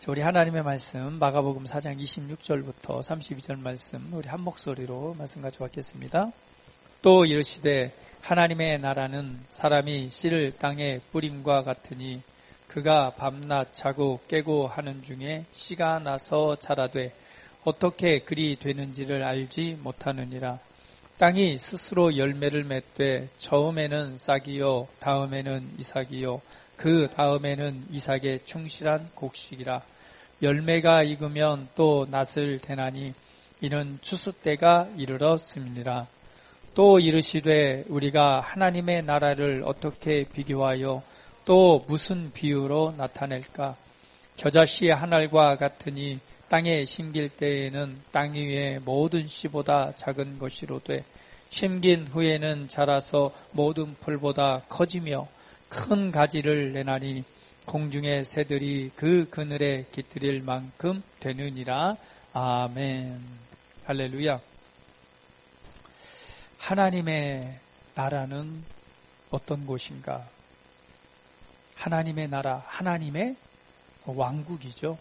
우리 하나님의 말씀 마가복음 4장 26절부터 32절 말씀 우리 한 목소리로 말씀 가져왔겠습니다. 또 이르시되 하나님의 나라는 사람이 씨를 땅에 뿌림과 같으니 그가 밤낮 자고 깨고 하는 중에 씨가 나서 자라되 어떻게 그리 되는지를 알지 못하느니라. 땅이 스스로 열매를 맺되 처음에는 싹이요 다음에는 이삭이요 그 다음에는 이삭의 충실한 곡식이라. 열매가 익으면 또 낫을 대나니 이는 추수 때가 이르렀음이니라. 또 이르시되 우리가 하나님의 나라를 어떻게 비교하여 또 무슨 비유로 나타낼까? 겨자씨 한 알과 같으니 땅에 심길 때에는 땅 위의 모든 씨보다 작은 것이로되 심긴 후에는 자라서 모든 풀보다 커지며 큰 가지를 내나니 공중의 새들이 그 그늘에 깃들일 만큼 되느니라. 아멘. 할렐루야. 하나님의 나라는 어떤 곳인가? 하나님의 나라, 하나님의 왕국이죠.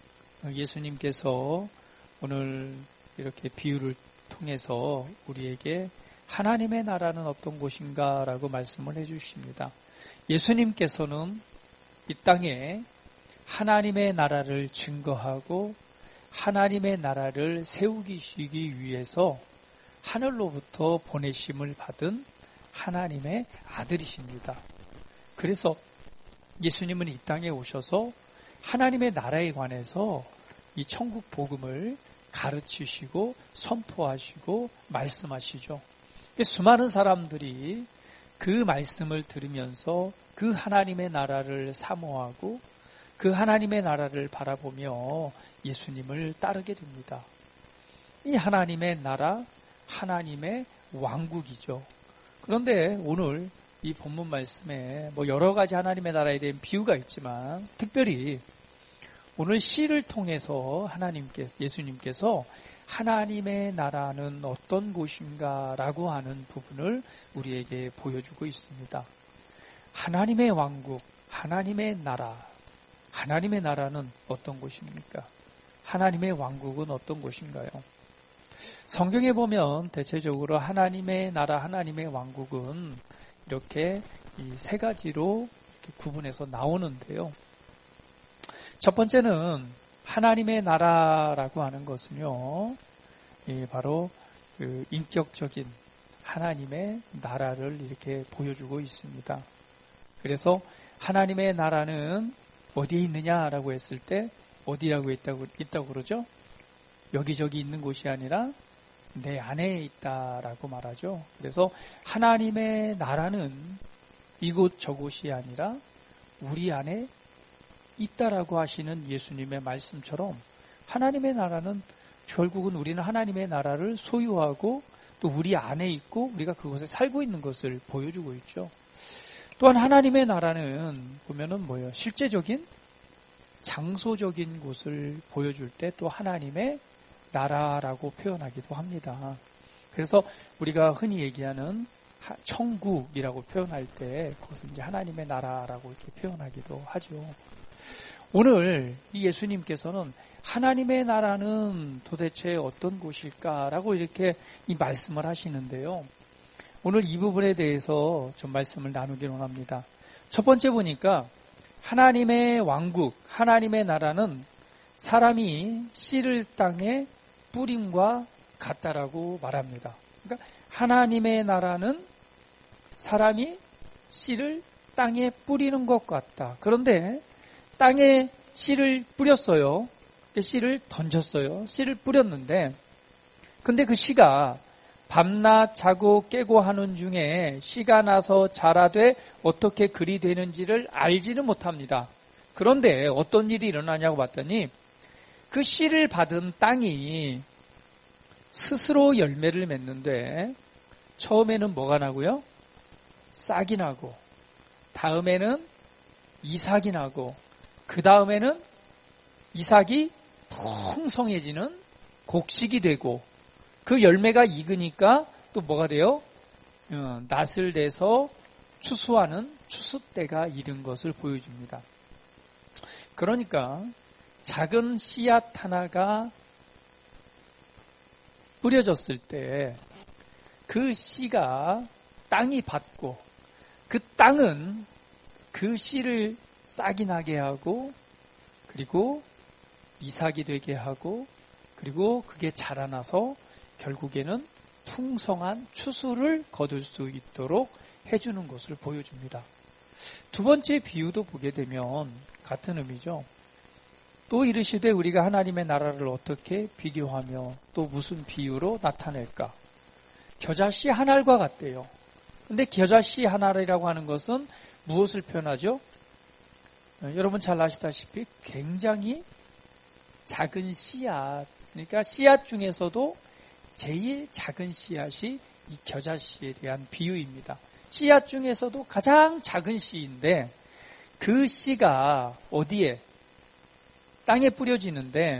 예수님께서 오늘 이렇게 비유를 통해서 우리에게 하나님의 나라는 어떤 곳인가 라고 말씀을 해주십니다. 예수님께서는 이 땅에 하나님의 나라를 증거하고 하나님의 나라를 세우기 위해서 하늘로부터 보내심을 받은 하나님의 아들이십니다. 그래서 예수님은 이 땅에 오셔서 하나님의 나라에 관해서 이 천국 복음을 가르치시고 선포하시고 말씀하시죠. 수많은 사람들이 그 말씀을 들으면서 그 하나님의 나라를 사모하고 그 하나님의 나라를 바라보며 예수님을 따르게 됩니다. 이 하나님의 나라, 하나님의 왕국이죠. 그런데 오늘 이 본문 말씀에 여러 가지 하나님의 나라에 대한 비유가 있지만 특별히 오늘 시를 통해서 예수님께서 하나님의 나라는 어떤 곳인가라고 하는 부분을 우리에게 보여주고 있습니다. 하나님의 왕국, 하나님의 나라, 하나님의 나라는 어떤 곳입니까? 하나님의 왕국은 어떤 곳인가요? 성경에 보면 대체적으로 하나님의 나라, 하나님의 왕국은 이렇게 이 세 가지로 이렇게 구분해서 나오는데요. 첫 번째는 하나님의 나라라고 하는 것은요, 바로 그 인격적인 하나님의 나라를 이렇게 보여주고 있습니다. 그래서 하나님의 나라는 어디에 있느냐라고 했을 때 어디라고 있다고 그러죠? 여기저기 있는 곳이 아니라 내 안에 있다라고 말하죠. 그래서 하나님의 나라는 이곳 저곳이 아니라 우리 안에 있다라고 하시는 예수님의 말씀처럼 하나님의 나라는 결국은 우리는 하나님의 나라를 소유하고 또 우리 안에 있고 우리가 그곳에 살고 있는 것을 보여주고 있죠. 또한 하나님의 나라는 보면은 뭐예요? 실제적인 장소적인 곳을 보여줄 때 또 하나님의 나라라고 표현하기도 합니다. 그래서 우리가 흔히 얘기하는 천국이라고 표현할 때 그것은 이제 하나님의 나라라고 이렇게 표현하기도 하죠. 오늘 이 예수님께서는 하나님의 나라는 도대체 어떤 곳일까라고 이렇게 이 말씀을 하시는데요. 오늘 이 부분에 대해서 좀 말씀을 나누기를 원합니다. 첫 번째 보니까 하나님의 왕국, 하나님의 나라는 사람이 씨를 땅에 뿌림과 같다라고 말합니다. 그러니까 하나님의 나라는 사람이 씨를 땅에 뿌리는 것 같다. 그런데 땅에 씨를 뿌렸어요. 씨를 던졌어요. 씨를 뿌렸는데 근데 그 씨가 밤낮 자고 깨고 하는 중에 씨가 나서 자라되 어떻게 그리 되는지를 알지는 못합니다. 그런데 어떤 일이 일어나냐고 봤더니 그 씨를 받은 땅이 스스로 열매를 맺는데 처음에는 뭐가 나고요? 싹이 나고 다음에는 이삭이 나고 그 다음에는 이삭이 풍성해지는 곡식이 되고 그 열매가 익으니까 또 뭐가 돼요? 낫을 내서 추수하는 추수 때가 이른 것을 보여줍니다. 그러니까 작은 씨앗 하나가 뿌려졌을 때 그 씨가 땅이 받고 그 땅은 그 씨를 싹이 나게 하고 그리고 이삭이 되게 하고 그리고 그게 자라나서 결국에는 풍성한 추수를 거둘 수 있도록 해주는 것을 보여줍니다. 두 번째 비유도 보게 되면 같은 의미죠. 또 이르시되 우리가 하나님의 나라를 어떻게 비교하며 또 무슨 비유로 나타낼까? 겨자씨 한 알과 같대요. 근데 겨자씨 한 알이라고 하는 것은 무엇을 표현하죠? 여러분 잘 아시다시피 굉장히 작은 씨앗, 그러니까 씨앗 중에서도 제일 작은 씨앗이 이 겨자씨에 대한 비유입니다. 씨앗 중에서도 가장 작은 씨인데 그 씨가 어디에? 땅에 뿌려지는데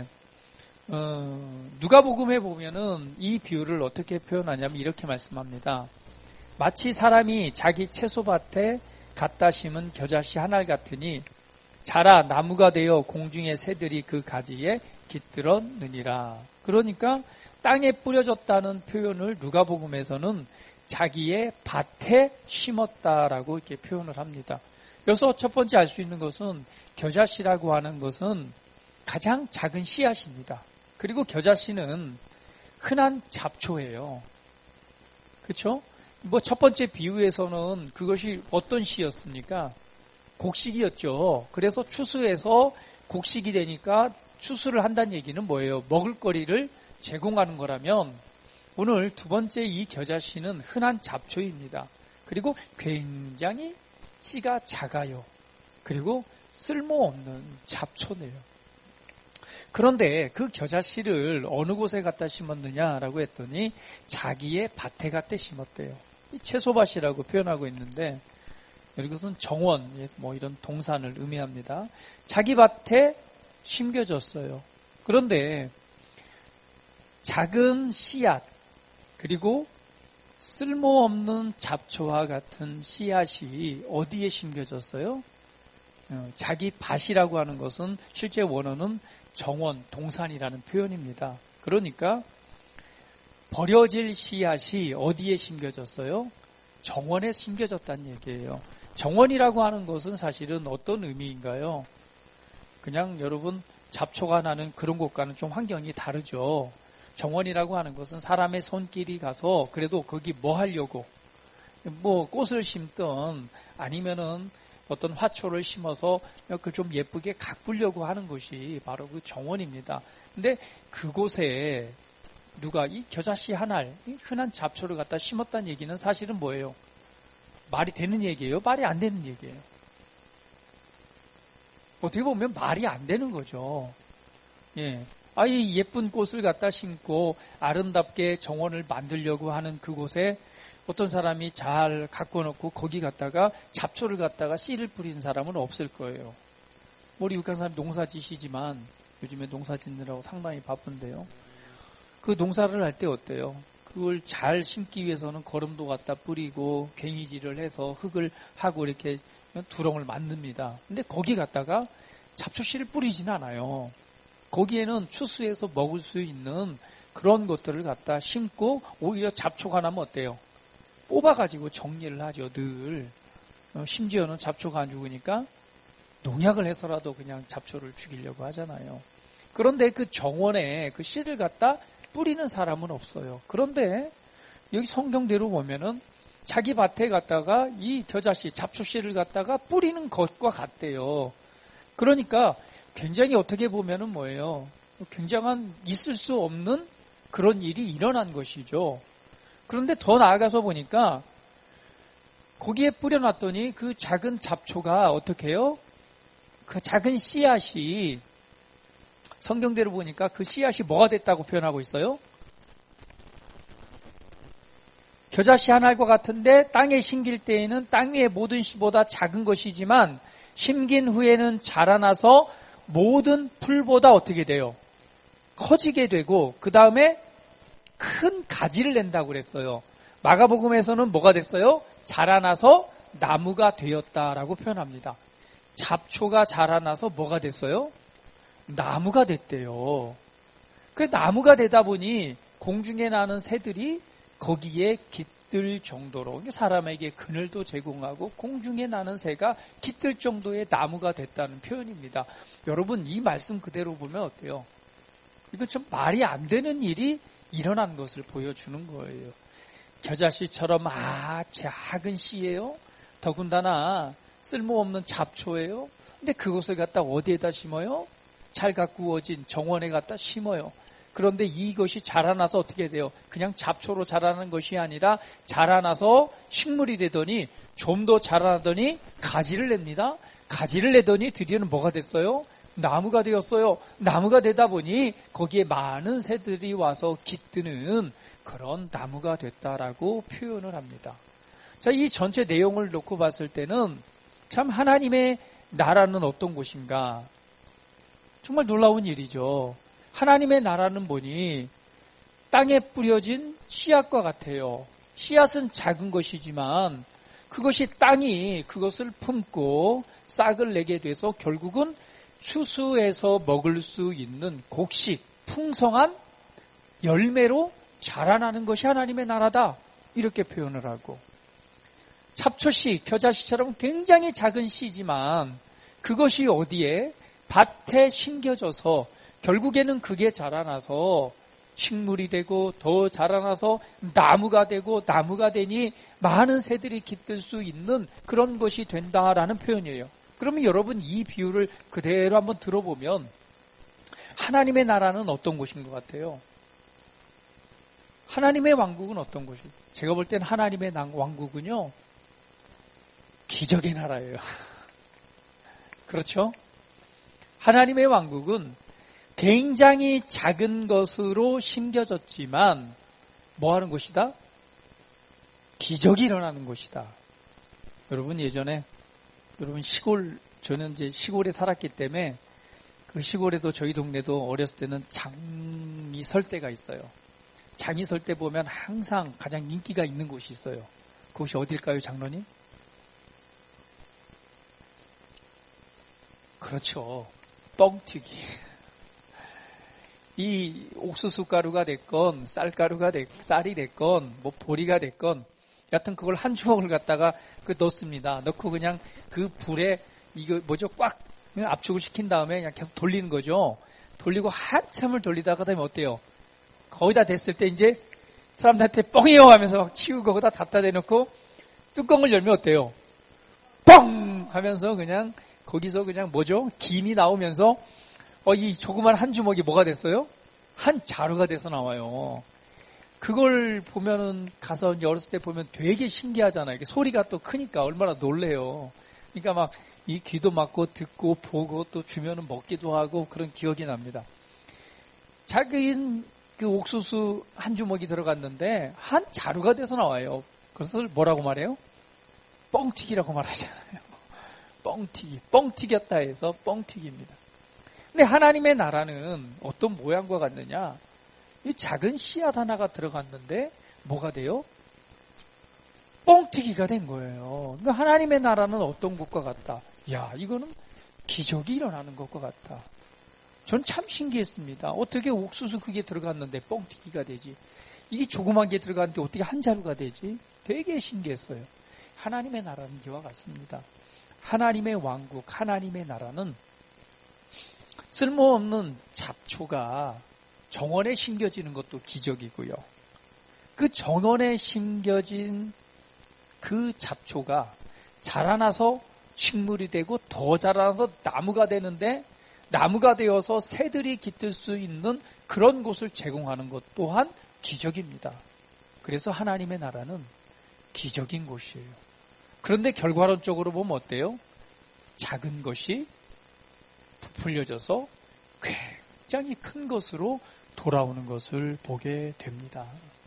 누가복음에 보면은 이 비유를 어떻게 표현하냐면 이렇게 말씀합니다. 마치 사람이 자기 채소밭에 갖다 심은 겨자씨 한 알 같으니 자라 나무가 되어 공중의 새들이 그 가지에 깃들었느니라. 그러니까 땅에 뿌려졌다는 표현을 누가복음에서는 자기의 밭에 심었다라고 이렇게 표현을 합니다. 여기서 첫 번째 알 수 있는 것은 겨자씨라고 하는 것은 가장 작은 씨앗입니다. 그리고 겨자씨는 흔한 잡초예요. 그렇죠? 뭐 첫 번째 비유에서는 그것이 어떤 씨였습니까? 곡식이었죠. 그래서 추수해서 곡식이 되니까 추수를 한다는 얘기는 뭐예요? 먹을거리를 제공하는 거라면 오늘 두 번째 이 겨자씨는 흔한 잡초입니다. 그리고 굉장히 씨가 작아요. 그리고 쓸모없는 잡초네요. 그런데 그 겨자씨를 어느 곳에 갖다 심었느냐라고 했더니 자기의 밭에 갖다 심었대요. 채소밭이라고 표현하고 있는데 이것은 정원, 뭐 이런 동산을 의미합니다. 자기 밭에 심겨졌어요. 그런데 작은 씨앗 그리고 쓸모없는 잡초와 같은 씨앗이 어디에 심겨졌어요? 자기 밭이라고 하는 것은 실제 원어는 정원, 동산이라는 표현입니다. 그러니까 버려질 씨앗이 어디에 심겨졌어요? 정원에 심겨졌다는 얘기예요. 정원이라고 하는 것은 사실은 어떤 의미인가요? 그냥 여러분 잡초가 나는 그런 곳과는 좀 환경이 다르죠. 정원이라고 하는 것은 사람의 손길이 가서 그래도 거기 뭐 하려고 뭐 꽃을 심든 아니면은 어떤 화초를 심어서 그 좀 예쁘게 가꾸려고 하는 것이 바로 그 정원입니다. 근데 그곳에 누가 이 겨자씨 한 알, 흔한 잡초를 갖다 심었다는 얘기는 사실은 뭐예요? 말이 되는 얘기예요? 말이 안 되는 얘기예요? 어떻게 보면 말이 안 되는 거죠. 예. 이 예쁜 꽃을 갖다 심고 아름답게 정원을 만들려고 하는 그곳에 어떤 사람이 잘 갖고 놓고 거기 갖다가 잡초를 갖다가 씨를 뿌리는 사람은 없을 거예요. 우리 육한사람 농사 지시지만 요즘에 농사 짓느라고 상당히 바쁜데요. 그 농사를 할 때 어때요? 그걸 잘 심기 위해서는 거름도 갖다 뿌리고 괭이질을 해서 흙을 하고 이렇게 두렁을 만듭니다. 근데 거기 갖다가 잡초씨를 뿌리진 않아요. 거기에는 추수해서 먹을 수 있는 그런 것들을 갖다 심고 오히려 잡초가 나면 어때요? 뽑아가지고 정리를 하죠, 늘. 심지어는 잡초가 안 죽으니까 농약을 해서라도 그냥 잡초를 죽이려고 하잖아요. 그런데 그 정원에 그 씨를 갖다 뿌리는 사람은 없어요. 그런데 여기 성경대로 보면은 자기 밭에 갖다가 이 겨자씨, 잡초씨를 갖다가 뿌리는 것과 같대요. 그러니까 굉장히 어떻게 보면은 뭐예요? 굉장한 있을 수 없는 그런 일이 일어난 것이죠. 그런데 더 나아가서 보니까 거기에 뿌려놨더니 그 작은 잡초가 어떻게 해요? 그 작은 씨앗이 성경대로 보니까 그 씨앗이 뭐가 됐다고 표현하고 있어요? 겨자씨 한 알과 같은데 땅에 심길 때에는 땅 위의 모든 씨보다 작은 것이지만 심긴 후에는 자라나서 모든 풀보다 어떻게 돼요? 커지게 되고 그 다음에 큰 가지를 낸다고 그랬어요. 마가복음에서는 뭐가 됐어요? 자라나서 나무가 되었다라고 표현합니다. 잡초가 자라나서 뭐가 됐어요? 나무가 됐대요. 그 나무가 되다 보니 공중에 나는 새들이 거기에 깃들 정도로 사람에게 그늘도 제공하고 공중에 나는 새가 깃들 정도의 나무가 됐다는 표현입니다. 여러분 이 말씀 그대로 보면 어때요? 이거 좀 말이 안 되는 일이 일어난 것을 보여주는 거예요. 겨자씨처럼 작은 씨예요. 더군다나 쓸모없는 잡초예요. 근데 그것을 갖다 어디에다 심어요? 잘 가꾸어진 정원에 갖다 심어요. 그런데 이것이 자라나서 어떻게 돼요? 그냥 잡초로 자라는 것이 아니라 자라나서 식물이 되더니 좀 더 자라나더니 가지를 냅니다. 가지를 내더니 드디어는 뭐가 됐어요? 나무가 되었어요. 나무가 되다 보니 거기에 많은 새들이 와서 깃드는 그런 나무가 됐다라고 표현을 합니다. 자, 이 전체 내용을 놓고 봤을 때는 참 하나님의 나라는 어떤 곳인가? 정말 놀라운 일이죠. 하나님의 나라는 보니 땅에 뿌려진 씨앗과 같아요. 씨앗은 작은 것이지만 그것이 땅이 그것을 품고 싹을 내게 돼서 결국은 추수해서 먹을 수 있는 곡식, 풍성한 열매로 자라나는 것이 하나님의 나라다. 이렇게 표현을 하고 잡초씨, 겨자씨처럼 굉장히 작은 씨지만 그것이 어디에? 밭에 심겨져서 결국에는 그게 자라나서 식물이 되고 더 자라나서 나무가 되고 나무가 되니 많은 새들이 깃들 수 있는 그런 것이 된다라는 표현이에요. 그러면 여러분 이 비유를 그대로 한번 들어보면 하나님의 나라는 어떤 곳인 것 같아요? 하나님의 왕국은 어떤 곳이에요? 제가 볼 땐 하나님의 왕국은요, 기적의 나라예요. 그렇죠? 하나님의 왕국은 굉장히 작은 것으로 심겨졌지만 뭐 하는 곳이다? 기적이 일어나는 곳이다. 여러분 예전에 저는 이제 시골에 살았기 때문에 그 시골에도 저희 동네도 어렸을 때는 장이 설 때가 있어요. 장이 설 때 보면 항상 가장 인기가 있는 곳이 있어요. 그곳이 어딜까요, 장로님? 그렇죠. 뻥튀기. 이 옥수수 가루가 됐건 쌀가루가 쌀이 됐건 뭐 보리가 됐건 여하튼 그걸 한 주먹을 갖다가 넣습니다. 넣고 그냥 그 불에 이거 꽉 압축을 시킨 다음에 그냥 계속 돌리는 거죠. 돌리고 한참을 돌리다가 그다음에 어때요? 거의 다 됐을 때 이제 사람들한테 뻥이요 하면서 막 치우고 거기다 갖다 대놓고 뚜껑을 열면 어때요? 뻥 하면서 그냥 거기서 그냥 김이 나오면서 이 조그만 한 주먹이 뭐가 됐어요? 한 자루가 돼서 나와요. 그걸 보면은 가서 이제 어렸을 때 보면 되게 신기하잖아요. 이게 소리가 또 크니까 얼마나 놀래요. 그러니까 막 이 귀도 막고 듣고 보고 또 주면은 먹기도 하고 그런 기억이 납니다. 작은 그 옥수수 한 주먹이 들어갔는데 한 자루가 돼서 나와요. 그래서 뭐라고 말해요? 뻥튀기라고 말하잖아요. 뻥튀겼다 해서 뻥튀기입니다. 근데 하나님의 나라는 어떤 모양과 같느냐? 이 작은 씨앗 하나가 들어갔는데 뭐가 돼요? 뻥튀기가 된 거예요. 그러니까 하나님의 나라는 어떤 것과 같다? 야, 이거는 기적이 일어나는 것과 같다. 전 참 신기했습니다. 어떻게 옥수수 그게 들어갔는데 뻥튀기가 되지? 이게 조그만 게 들어갔는데 어떻게 한 자루가 되지? 되게 신기했어요. 하나님의 나라는 이와 같습니다. 하나님의 왕국, 하나님의 나라는 쓸모없는 잡초가 정원에 심겨지는 것도 기적이고요. 그 정원에 심겨진 그 잡초가 자라나서 식물이 되고 더 자라나서 나무가 되는데 나무가 되어서 새들이 깃들 수 있는 그런 곳을 제공하는 것 또한 기적입니다. 그래서 하나님의 나라는 기적인 곳이에요. 그런데 결과론적으로 보면 어때요? 작은 것이 부풀려져서 굉장히 큰 것으로 돌아오는 것을 보게 됩니다.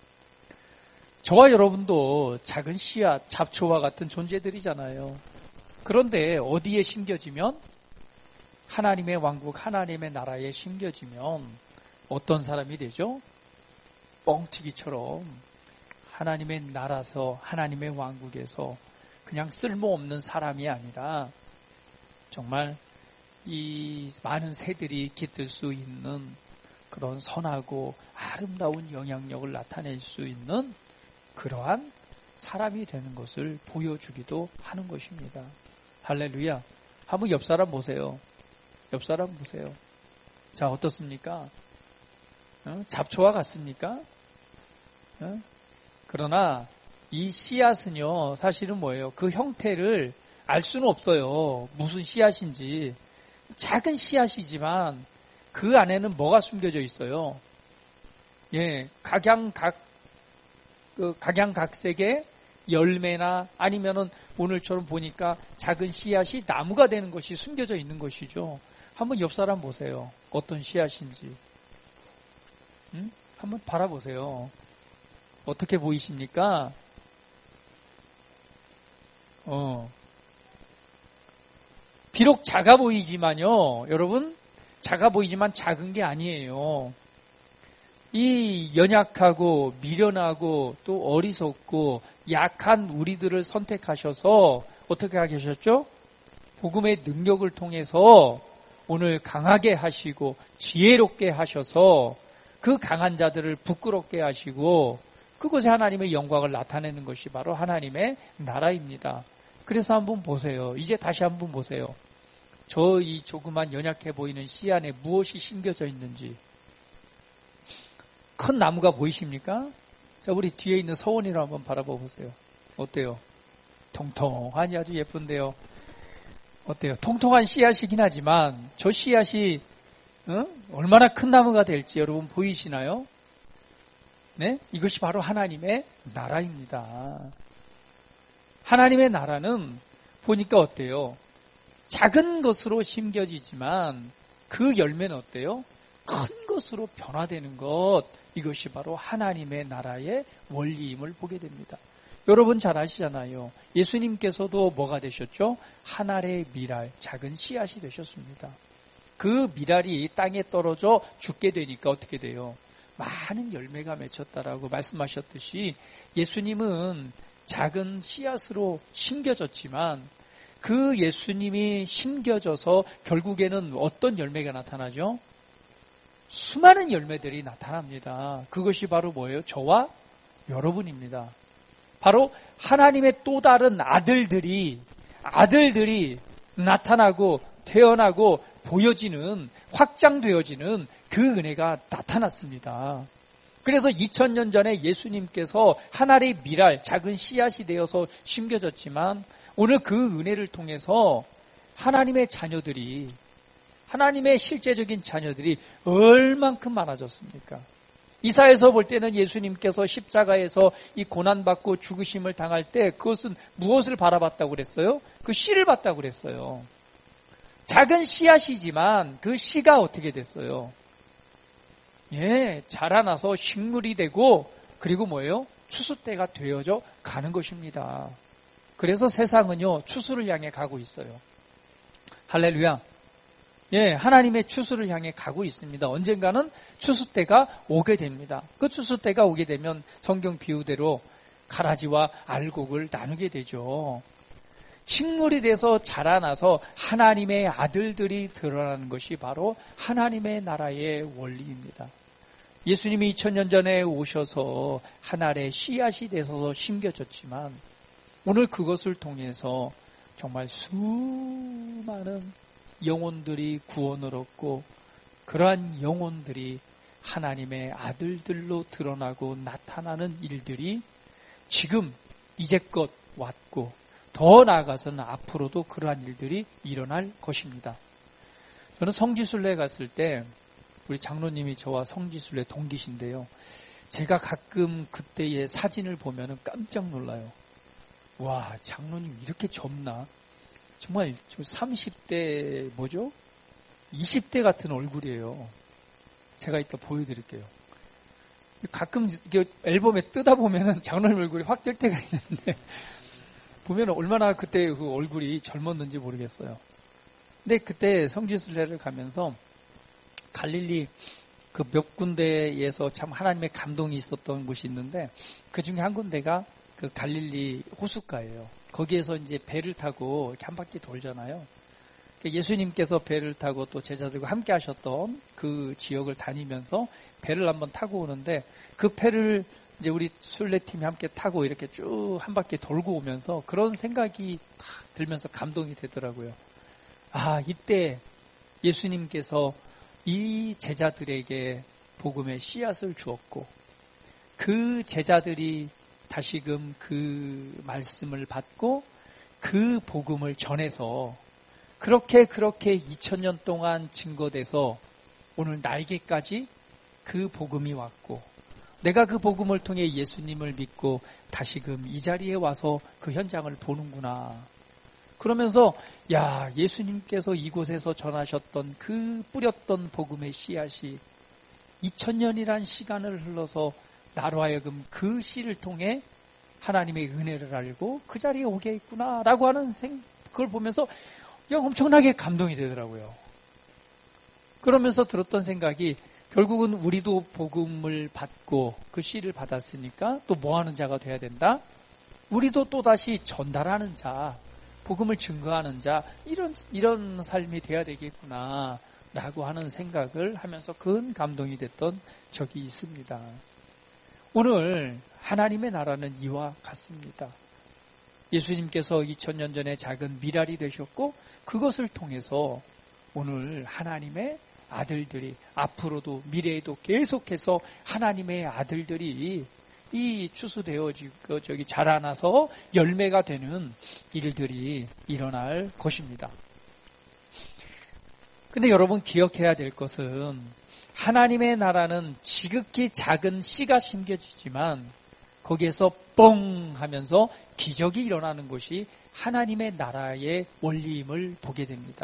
저와 여러분도 작은 씨앗, 잡초와 같은 존재들이잖아요. 그런데 어디에 심겨지면? 하나님의 왕국, 하나님의 나라에 심겨지면 어떤 사람이 되죠? 뻥튀기처럼 하나님의 나라에서, 하나님의 왕국에서 그냥 쓸모없는 사람이 아니라 정말 이 많은 새들이 깃들 수 있는 그런 선하고 아름다운 영향력을 나타낼 수 있는 그러한 사람이 되는 것을 보여주기도 하는 것입니다. 할렐루야. 한번 옆 사람 보세요. 옆 사람 보세요. 자, 어떻습니까? 잡초와 같습니까? 그러나 이 씨앗은요, 사실은 뭐예요? 그 형태를 알 수는 없어요. 무슨 씨앗인지. 작은 씨앗이지만 그 안에는 뭐가 숨겨져 있어요? 예, 각양각색의 열매나 아니면은 오늘처럼 보니까 작은 씨앗이 나무가 되는 것이 숨겨져 있는 것이죠. 한번 옆 사람 보세요. 어떤 씨앗인지. 한번 바라보세요. 어떻게 보이십니까? 비록 작아 보이지만요, 여러분, 작아 보이지만 작은 게 아니에요. 이 연약하고 미련하고 또 어리석고 약한 우리들을 선택하셔서 어떻게 하셨죠? 복음의 능력을 통해서 오늘 강하게 하시고 지혜롭게 하셔서 그 강한 자들을 부끄럽게 하시고 그곳에 하나님의 영광을 나타내는 것이 바로 하나님의 나라입니다. 그래서 한번 보세요. 이제 다시 한번 보세요. 저 이 조그만 연약해 보이는 씨 안에 무엇이 심겨져 있는지. 큰 나무가 보이십니까? 자, 우리 뒤에 있는 서원이를 한번 바라봐 보세요. 어때요? 통통하니 아주 예쁜데요. 어때요? 통통한 씨앗이긴 하지만 저 씨앗이 얼마나 큰 나무가 될지 여러분 보이시나요? 네? 이것이 바로 하나님의 나라입니다. 하나님의 나라는 보니까 어때요? 작은 것으로 심겨지지만 그 열매는 어때요? 큰 것으로 변화되는 것, 이것이 바로 하나님의 나라의 원리임을 보게 됩니다. 여러분 잘 아시잖아요. 예수님께서도 뭐가 되셨죠? 한 알의 밀알, 작은 씨앗이 되셨습니다. 그 밀알이 땅에 떨어져 죽게 되니까 어떻게 돼요? 많은 열매가 맺혔다라고 말씀하셨듯이 예수님은 작은 씨앗으로 심겨졌지만 그 예수님이 심겨져서 결국에는 어떤 열매가 나타나죠? 수많은 열매들이 나타납니다. 그것이 바로 뭐예요? 저와 여러분입니다. 바로 하나님의 또 다른 아들들이 나타나고 태어나고 보여지는, 확장되어지는 그 은혜가 나타났습니다. 그래서 2000년 전에 예수님께서 한 알의 밀알, 작은 씨앗이 되어서 심겨졌지만 오늘 그 은혜를 통해서 하나님의 자녀들이, 하나님의 실제적인 자녀들이 얼만큼 많아졌습니까? 이사야서 볼 때는 예수님께서 십자가에서 이 고난받고 죽으심을 당할 때 그것은 무엇을 바라봤다고 그랬어요? 그 씨를 봤다고 그랬어요. 작은 씨앗이지만 그 씨가 어떻게 됐어요? 예, 자라나서 식물이 되고 그리고 뭐예요? 추수때가 되어져 가는 것입니다. 그래서 세상은요, 추수를 향해 가고 있어요. 할렐루야. 예, 하나님의 추수를 향해 가고 있습니다. 언젠가는 추수때가 오게 됩니다. 그 추수때가 오게 되면 성경 비유대로 가라지와 알곡을 나누게 되죠. 식물이 돼서 자라나서 하나님의 아들들이 드러나는 것이 바로 하나님의 나라의 원리입니다. 예수님이 2000년 전에 오셔서 한 알의 씨앗이 돼서 심겨졌지만 오늘 그것을 통해서 정말 수많은 영혼들이 구원을 얻고 그러한 영혼들이 하나님의 아들들로 드러나고 나타나는 일들이 지금 이제껏 왔고 더 나아가서는 앞으로도 그러한 일들이 일어날 것입니다. 저는 성지순례 갔을 때 우리 장로님이 저와 성지순례 동기신데요. 제가 가끔 그때의 사진을 보면 깜짝 놀라요. 와, 장로님 이렇게 젊나? 정말 저 30대 뭐죠? 20대 같은 얼굴이에요. 제가 이따 보여드릴게요. 가끔 앨범에 뜯어 보면은 장로님 얼굴이 확 뜰 때가 있는데 보면 얼마나 그때 그 얼굴이 젊었는지 모르겠어요. 근데 그때 성지순례를 가면서 갈릴리 그 몇 군데에서 참 하나님의 감동이 있었던 곳이 있는데 그 중에 한 군데가 그 갈릴리 호숫가예요. 거기에서 이제 배를 타고 이렇게 한 바퀴 돌잖아요. 예수님께서 배를 타고 또 제자들과 함께 하셨던 그 지역을 다니면서 배를 한번 타고 오는데 그 배를 이제 우리 순례팀이 함께 타고 이렇게 쭉 한 바퀴 돌고 오면서 그런 생각이 탁 들면서 감동이 되더라고요. 아, 이때 예수님께서 이 제자들에게 복음의 씨앗을 주었고 그 제자들이 다시금 그 말씀을 받고 그 복음을 전해서 그렇게 2000년 동안 증거돼서 오늘 나에게까지 그 복음이 왔고 내가 그 복음을 통해 예수님을 믿고 다시금 이 자리에 와서 그 현장을 보는구나. 그러면서 야, 예수님께서 이곳에서 전하셨던 그 뿌렸던 복음의 씨앗이 2000년이란 시간을 흘러서 나로 하여금 그 씨를 통해 하나님의 은혜를 알고 그 자리에 오게 했구나라고 하는 그걸 보면서 엄청나게 감동이 되더라고요. 그러면서 들었던 생각이 결국은 우리도 복음을 받고 그 씨를 받았으니까 또 뭐 하는 자가 돼야 된다? 우리도 또다시 전달하는 자, 복음을 증거하는 자, 이런 삶이 돼야 되겠구나 라고 하는 생각을 하면서 큰 감동이 됐던 적이 있습니다. 오늘 하나님의 나라는 이와 같습니다. 예수님께서 2000년 전에 작은 미랄이 되셨고 그것을 통해서 오늘 하나님의 아들들이 앞으로도 미래에도 계속해서 하나님의 아들들이 이 추수되어지고 자라나서 열매가 되는 일들이 일어날 것입니다. 근데 여러분 기억해야 될 것은 하나님의 나라는 지극히 작은 씨가 심겨지지만 거기에서 뻥 하면서 기적이 일어나는 것이 하나님의 나라의 원리임을 보게 됩니다.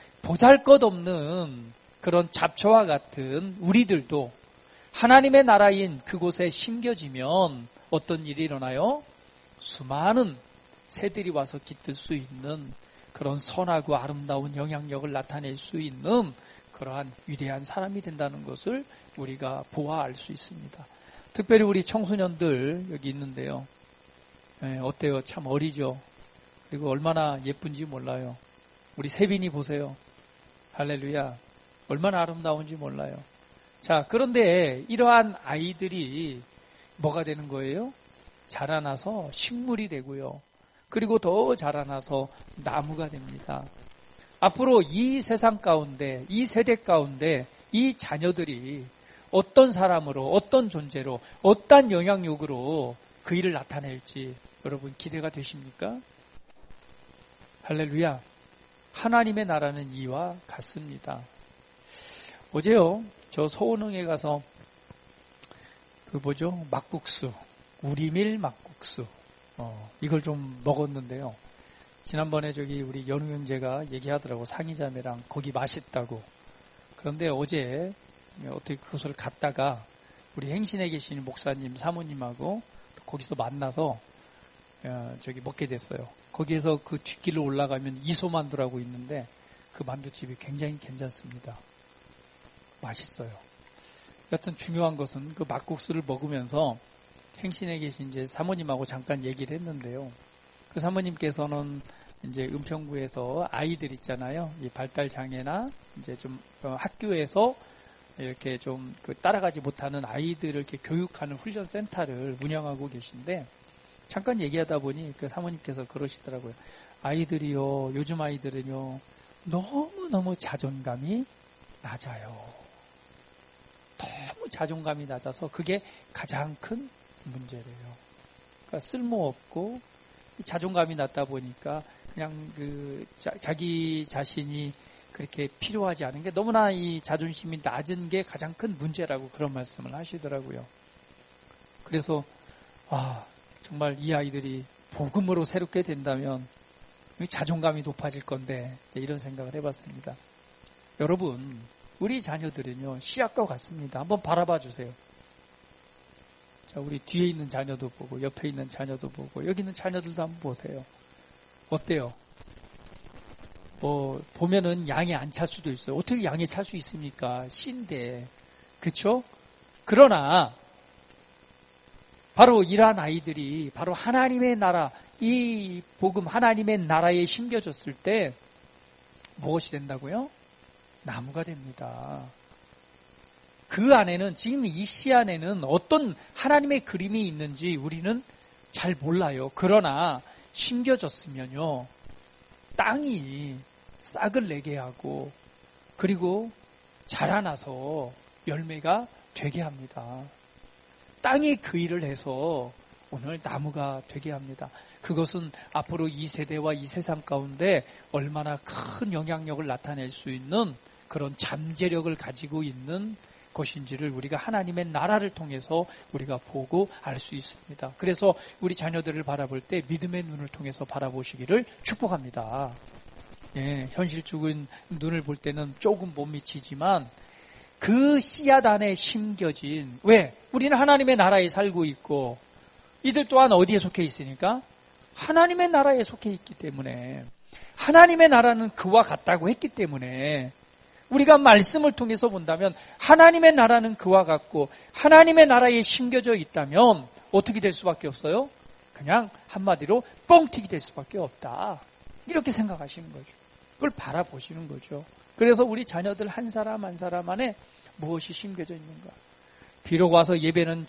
보잘것없는 그런 잡초와 같은 우리들도 하나님의 나라인 그곳에 심겨지면 어떤 일이 일어나요? 수많은 새들이 와서 깃들 수 있는 그런 선하고 아름다운 영향력을 나타낼 수 있는 그러한 위대한 사람이 된다는 것을 우리가 보아 알 수 있습니다. 특별히 우리 청소년들 여기 있는데요. 어때요? 참 어리죠? 그리고 얼마나 예쁜지 몰라요. 우리 세빈이 보세요. 할렐루야. 얼마나 아름다운지 몰라요. 자, 그런데 이러한 아이들이 뭐가 되는 거예요? 자라나서 식물이 되고요. 그리고 더 자라나서 나무가 됩니다. 앞으로 이 세상 가운데, 이 세대 가운데 이 자녀들이 어떤 사람으로, 어떤 존재로, 어떤 영향력으로 그 일을 나타낼지 여러분 기대가 되십니까? 할렐루야. 하나님의 나라는 이와 같습니다. 어제요, 저 서운흥에 가서 막국수, 우리밀 막국수, 이걸 좀 먹었는데요. 지난번에 우리 연우 형제가 얘기하더라고. 상이자매랑 거기 맛있다고. 그런데 어제 어떻게 그곳을 갔다가 우리 행신에 계신 목사님, 사모님하고 거기서 만나서 먹게 됐어요. 거기에서 그 뒷길을 올라가면 이소만두라고 있는데 그 만두집이 굉장히 괜찮습니다. 맛있어요. 여튼 중요한 것은 그 막국수를 먹으면서 행신에 계신 이제 사모님하고 잠깐 얘기를 했는데요. 그 사모님께서는 이제 은평구에서 아이들 있잖아요. 이 발달 장애나 이제 좀 학교에서 이렇게 좀 따라가지 못하는 아이들을 이렇게 교육하는 훈련 센터를 운영하고 계신데 잠깐 얘기하다 보니 그 사모님께서 그러시더라고요. 아이들이요, 요즘 아이들은요, 너무너무 자존감이 낮아요. 너무 자존감이 낮아서 그게 가장 큰 문제래요. 그러니까 쓸모없고 자존감이 낮다 보니까 그냥 자기 자신이 그렇게 필요하지 않은 게 너무나 이 자존심이 낮은 게 가장 큰 문제라고 그런 말씀을 하시더라고요. 그래서 정말 이 아이들이 복음으로 새롭게 된다면 자존감이 높아질 건데 이런 생각을 해봤습니다. 여러분, 우리 자녀들은요 씨앗과 같습니다. 한번 바라봐 주세요. 자, 우리 뒤에 있는 자녀도 보고 옆에 있는 자녀도 보고 여기 있는 자녀들도 한번 보세요. 어때요? 보면은 양이 안 찰 수도 있어요. 어떻게 양이 찰 수 있습니까? 씨인데. 그렇죠? 그러나 바로 이러한 아이들이 바로 하나님의 나라, 이 복음 하나님의 나라에 심겨졌을 때 무엇이 된다고요? 나무가 됩니다. 그 안에는, 지금 이 씨 안에는 어떤 하나님의 그림이 있는지 우리는 잘 몰라요. 그러나 심겨졌으면요, 땅이 싹을 내게 하고 그리고 자라나서 열매가 되게 합니다. 땅이 그 일을 해서 오늘 나무가 되게 합니다. 그것은 앞으로 이 세대와 이 세상 가운데 얼마나 큰 영향력을 나타낼 수 있는 그런 잠재력을 가지고 있는 것인지를 우리가 하나님의 나라를 통해서 우리가 보고 알 수 있습니다. 그래서 우리 자녀들을 바라볼 때 믿음의 눈을 통해서 바라보시기를 축복합니다. 예, 현실적인 눈을 볼 때는 조금 못 미치지만 그 씨앗 안에 심겨진, 왜? 우리는 하나님의 나라에 살고 있고 이들 또한 어디에 속해 있으니까? 하나님의 나라에 속해 있기 때문에, 하나님의 나라는 그와 같다고 했기 때문에 우리가 말씀을 통해서 본다면 하나님의 나라는 그와 같고 하나님의 나라에 심겨져 있다면 어떻게 될 수밖에 없어요? 그냥 한마디로 뻥튀기 될 수밖에 없다. 이렇게 생각하시는 거죠. 그걸 바라보시는 거죠. 그래서 우리 자녀들 한 사람 한 사람 안에 무엇이 심겨져 있는가. 비록 와서 예배를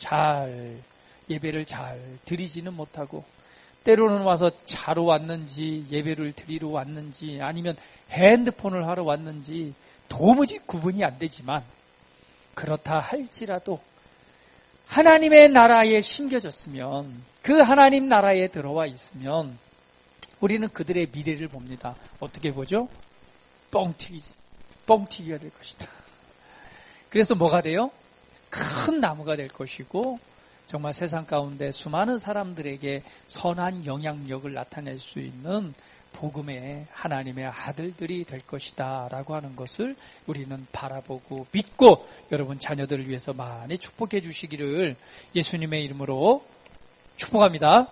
잘 드리지는 못하고 때로는 와서 자러 왔는지 예배를 드리러 왔는지 아니면 핸드폰을 하러 왔는지 도무지 구분이 안 되지만 그렇다 할지라도 하나님의 나라에 심겨졌으면, 그 하나님 나라에 들어와 있으면 우리는 그들의 미래를 봅니다. 어떻게 보죠? 뻥튀기가 될 것이다. 그래서 뭐가 돼요? 큰 나무가 될 것이고 정말 세상 가운데 수많은 사람들에게 선한 영향력을 나타낼 수 있는 복음의 하나님의 아들들이 될 것이다 라고 하는 것을 우리는 바라보고 믿고 여러분 자녀들을 위해서 많이 축복해 주시기를 예수님의 이름으로 축복합니다.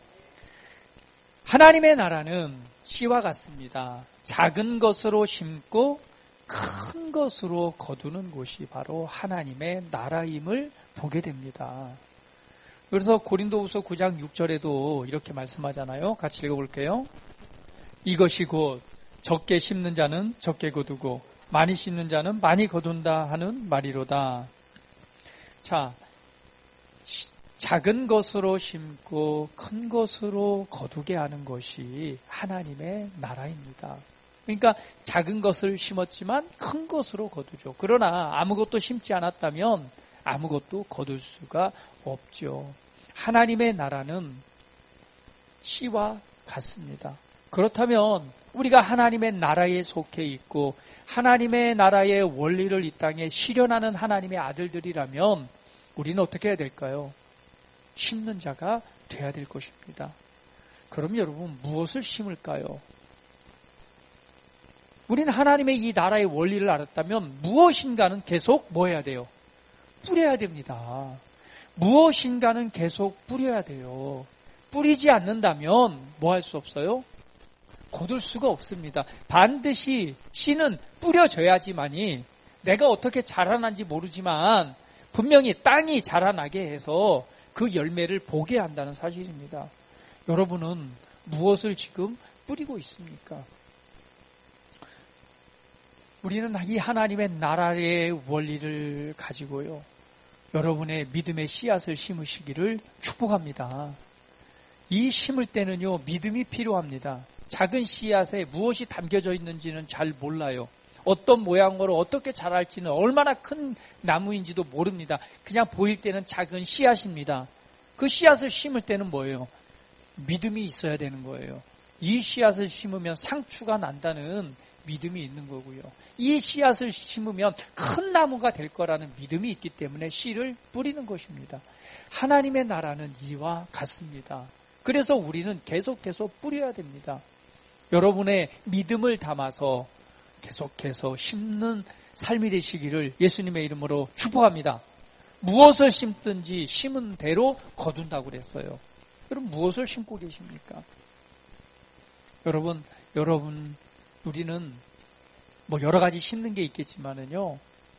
하나님의 나라는 씨와 같습니다. 작은 것으로 심고 큰 것으로 거두는 곳이 바로 하나님의 나라임을 보게 됩니다. 그래서 고린도후서 9장 6절에도 이렇게 말씀하잖아요. 같이 읽어볼게요. 이것이 곧 적게 심는 자는 적게 거두고 많이 심는 자는 많이 거둔다 하는 말이로다. 자, 작은 것으로 심고 큰 것으로 거두게 하는 것이 하나님의 나라입니다. 그러니까 작은 것을 심었지만 큰 것으로 거두죠. 그러나 아무것도 심지 않았다면 아무것도 거둘 수가 없죠. 하나님의 나라는 씨와 같습니다. 그렇다면 우리가 하나님의 나라에 속해 있고 하나님의 나라의 원리를 이 땅에 실현하는 하나님의 아들들이라면 우리는 어떻게 해야 될까요? 심는 자가 돼야 될 것입니다. 그럼 여러분 무엇을 심을까요? 우리는 하나님의 이 나라의 원리를 알았다면 무엇인가는 계속 뭐 해야 돼요? 뿌려야 됩니다. 무엇인가는 계속 뿌려야 돼요. 뿌리지 않는다면 뭐 할 수 없어요? 거둘 수가 없습니다. 반드시 씨는 뿌려져야지만이 내가 어떻게 자라난지 모르지만 분명히 땅이 자라나게 해서 그 열매를 보게 한다는 사실입니다. 여러분은 무엇을 지금 뿌리고 있습니까? 우리는 이 하나님의 나라의 원리를 가지고요. 여러분의 믿음의 씨앗을 심으시기를 축복합니다. 이 심을 때는요, 믿음이 필요합니다. 작은 씨앗에 무엇이 담겨져 있는지는 잘 몰라요. 어떤 모양으로 어떻게 자랄지는 얼마나 큰 나무인지도 모릅니다. 그냥 보일 때는 작은 씨앗입니다. 그 씨앗을 심을 때는 뭐예요? 믿음이 있어야 되는 거예요. 이 씨앗을 심으면 상추가 난다는 믿음이 있는 거고요. 이 씨앗을 심으면 큰 나무가 될 거라는 믿음이 있기 때문에 씨를 뿌리는 것입니다. 하나님의 나라는 이와 같습니다. 그래서 우리는 계속해서 뿌려야 됩니다. 여러분의 믿음을 담아서 계속해서 심는 삶이 되시기를 예수님의 이름으로 축복합니다. 무엇을 심든지 심은 대로 거둔다고 그랬어요. 여러분 무엇을 심고 계십니까? 여러분 우리는 뭐 여러 가지 심는 게 있겠지만은요.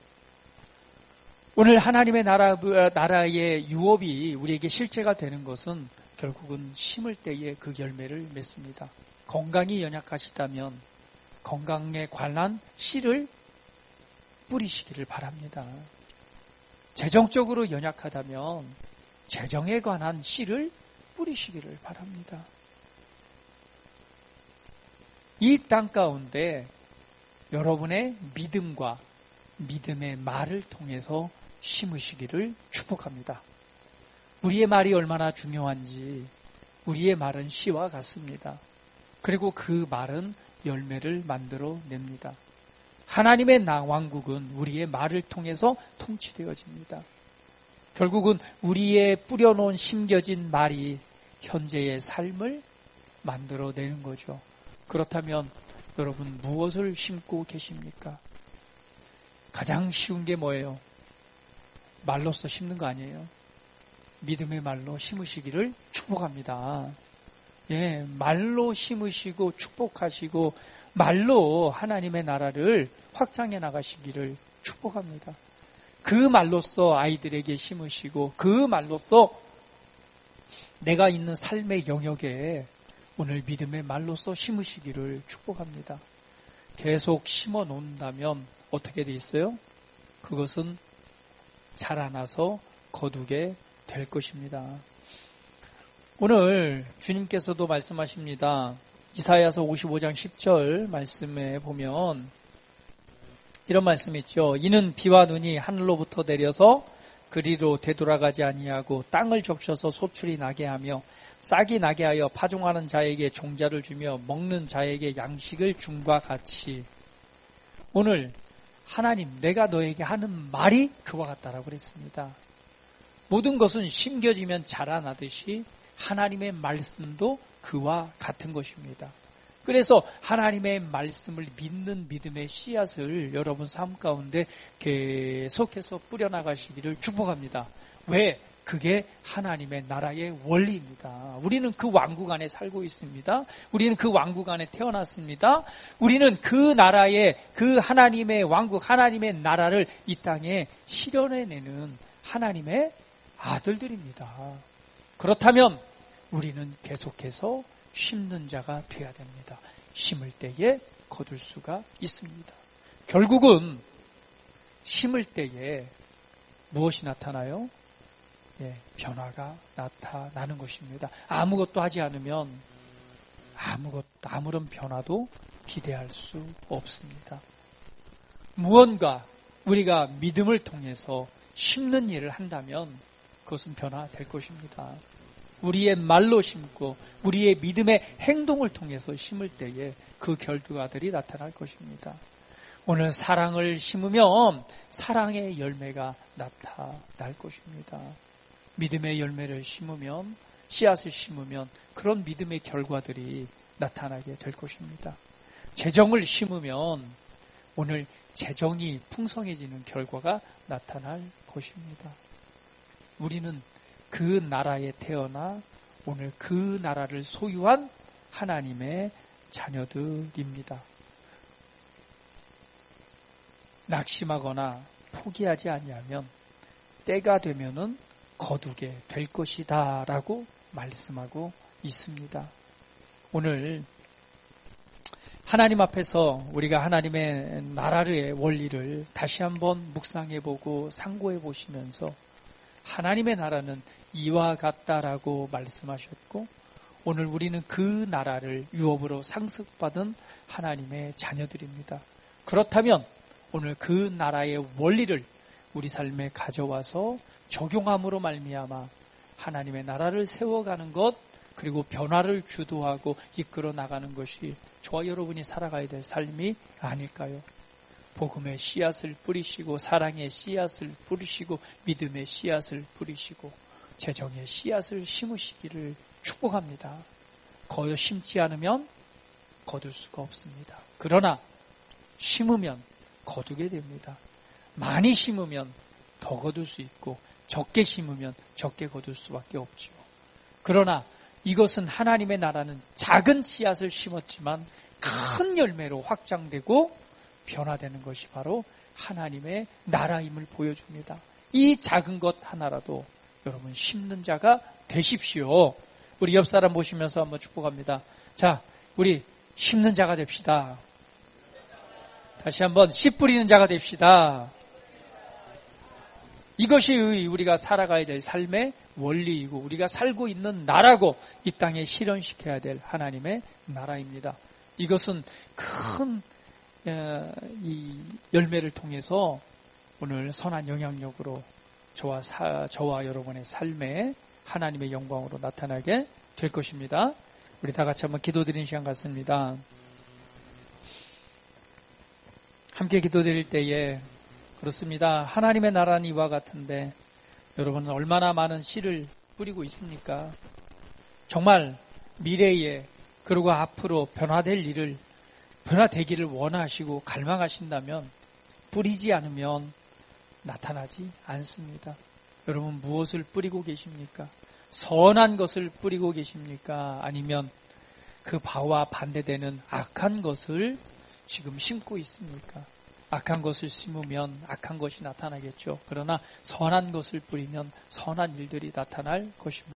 오늘 하나님의 나라의 유업이 우리에게 실제가 되는 것은 결국은 심을 때에 그 열매를 맺습니다. 건강이 연약하시다면 건강에 관한 씨를 뿌리시기를 바랍니다. 재정적으로 연약하다면 재정에 관한 씨를 뿌리시기를 바랍니다. 이 땅 가운데 여러분의 믿음과 믿음의 말을 통해서 심으시기를 축복합니다. 우리의 말이 얼마나 중요한지 우리의 말은 씨와 같습니다. 그리고 그 말은 열매를 만들어 냅니다. 하나님의 왕국은 우리의 말을 통해서 통치되어집니다. 결국은 우리의 뿌려놓은 심겨진 말이 현재의 삶을 만들어내는 거죠. 그렇다면 여러분 무엇을 심고 계십니까? 가장 쉬운 게 뭐예요? 말로써 심는 거 아니에요? 믿음의 말로 심으시기를 축복합니다. 예, 말로 심으시고 축복하시고 말로 하나님의 나라를 확장해 나가시기를 축복합니다. 그 말로써 아이들에게 심으시고 그 말로써 내가 있는 삶의 영역에 오늘 믿음의 말로써 심으시기를 축복합니다. 계속 심어 놓는다면 어떻게 돼 있어요? 그것은 자라나서 거두게 될 것입니다. 오늘 주님께서도 말씀하십니다. 이사야서 55장 10절 말씀에 보면 이런 말씀이 있죠. 이는 비와 눈이 하늘로부터 내려서 그리로 되돌아가지 아니하고 땅을 적셔서 소출이 나게 하며 싹이 나게 하여 파종하는 자에게 종자를 주며 먹는 자에게 양식을 줌과 같이. 오늘 하나님 내가 너에게 하는 말이 그와 같다라고 그랬습니다. 모든 것은 심겨지면 자라나듯이 하나님의 말씀도 그와 같은 것입니다. 그래서 하나님의 말씀을 믿는 믿음의 씨앗을 여러분 삶 가운데 계속해서 뿌려나가시기를 축복합니다. 왜? 그게 하나님의 나라의 원리입니다. 우리는 그 왕국 안에 살고 있습니다. 우리는 그 왕국 안에 태어났습니다. 우리는 그 나라의 그 하나님의 왕국, 하나님의 나라를 이 땅에 실현해내는 하나님의 아들들입니다. 그렇다면 우리는 계속해서 심는 자가 되어야 됩니다. 심을 때에 거둘 수가 있습니다. 결국은 심을 때에 무엇이 나타나요? 변화가 나타나는 것입니다. 아무것도 하지 않으면 아무런 변화도 기대할 수 없습니다. 무언가 우리가 믿음을 통해서 심는 일을 한다면 그것은 변화될 것입니다. 우리의 말로 심고 우리의 믿음의 행동을 통해서 심을 때에 그 결과들이 나타날 것입니다. 오늘 사랑을 심으면 사랑의 열매가 나타날 것입니다. 믿음의 열매를 심으면, 씨앗을 심으면 그런 믿음의 결과들이 나타나게 될 것입니다. 재정을 심으면 오늘 재정이 풍성해지는 결과가 나타날 것입니다. 우리는 그 나라에 태어나 오늘 그 나라를 소유한 하나님의 자녀들입니다. 낙심하거나 포기하지 아니하면 때가 되면은 거두게 될 것이다 라고 말씀하고 있습니다. 오늘 하나님 앞에서 우리가 하나님의 나라의 원리를 다시 한번 묵상해보고 상고해보시면서 하나님의 나라는 이와 같다라고 말씀하셨고 오늘 우리는 그 나라를 유업으로 상속받은 하나님의 자녀들입니다. 그렇다면 오늘 그 나라의 원리를 우리 삶에 가져와서 적용함으로 말미암아 하나님의 나라를 세워가는 것 그리고 변화를 주도하고 이끌어 나가는 것이 저와 여러분이 살아가야 될 삶이 아닐까요? 복음의 씨앗을 뿌리시고 사랑의 씨앗을 뿌리시고 믿음의 씨앗을 뿌리시고 재정의 씨앗을 심으시기를 축복합니다. 거여 심지 않으면 거둘 수가 없습니다. 그러나 심으면 거두게 됩니다. 많이 심으면 더 거둘 수 있고 적게 심으면 적게 거둘 수밖에 없지요. 그러나 이것은 하나님의 나라는 작은 씨앗을 심었지만 큰 열매로 확장되고 변화되는 것이 바로 하나님의 나라임을 보여줍니다. 이 작은 것 하나라도 여러분 심는 자가 되십시오. 우리 옆 사람 보시면서 한번 축복합니다. 자, 우리 심는 자가 됩시다. 다시 한번 씨 뿌리는 자가 됩시다. 이것이 우리가 살아가야 될 삶의 원리이고 우리가 살고 있는 나라고 이 땅에 실현시켜야 될 하나님의 나라입니다. 이것은 큰 이 열매를 통해서 오늘 선한 영향력으로 저와 여러분의 삶에 하나님의 영광으로 나타나게 될 것입니다. 우리 다 같이 한번 기도드리는 시간 같습니다. 함께 기도드릴 때에 그렇습니다. 하나님의 나라는 이와 같은데 여러분은 얼마나 많은 씨를 뿌리고 있습니까? 정말 미래에 그리고 앞으로 변화되기를 원하시고 갈망하신다면 뿌리지 않으면 나타나지 않습니다. 여러분 무엇을 뿌리고 계십니까? 선한 것을 뿌리고 계십니까? 아니면 그 바와 반대되는 악한 것을 지금 심고 있습니까? 악한 것을 심으면 악한 것이 나타나겠죠. 그러나 선한 것을 뿌리면 선한 일들이 나타날 것입니다.